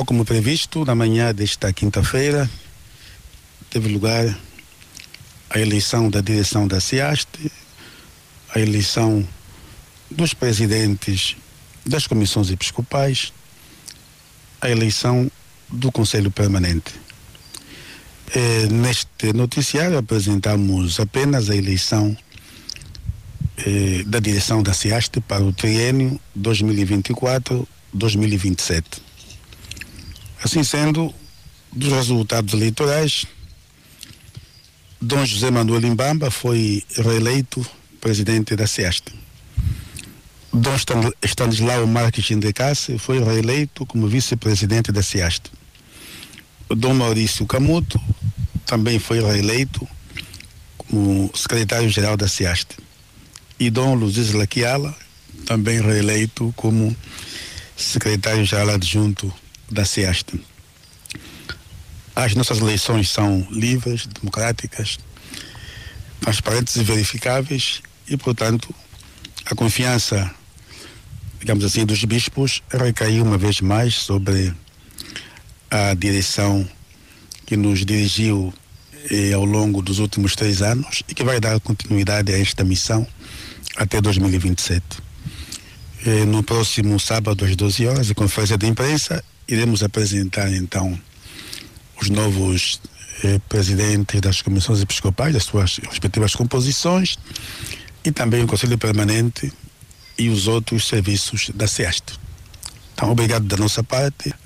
Tal como previsto, na manhã desta quinta-feira, teve lugar a eleição da direção da SEASTE, a eleição dos presidentes das comissões episcopais, a eleição do Conselho Permanente. Neste noticiário apresentamos apenas a eleição da direção da SEASTE para o triênio 2024-2027. Assim sendo, dos resultados eleitorais, Dom José Manuel Imbamba foi reeleito presidente da SEASTE. Dom Stanislau Marques Indecassi foi reeleito como vice-presidente da SEASTE. Dom Maurício Camuto também foi reeleito como secretário-geral da SEASTE. E Dom Luiz Laquiala também reeleito como secretário-geral adjunto da SEASTE. As nossas eleições são livres, democráticas, transparentes e verificáveis e, portanto, a confiança, digamos assim, dos bispos recaiu uma vez mais sobre a direção que nos dirigiu ao longo dos últimos 3 anos e que vai dar continuidade a esta missão até 2027. No próximo sábado às 12 horas, em conferência de imprensa, iremos apresentar então os novos presidentes das comissões episcopais, das suas respectivas composições, e também o Conselho Permanente e os outros serviços da SEASTE. Então, obrigado da nossa parte.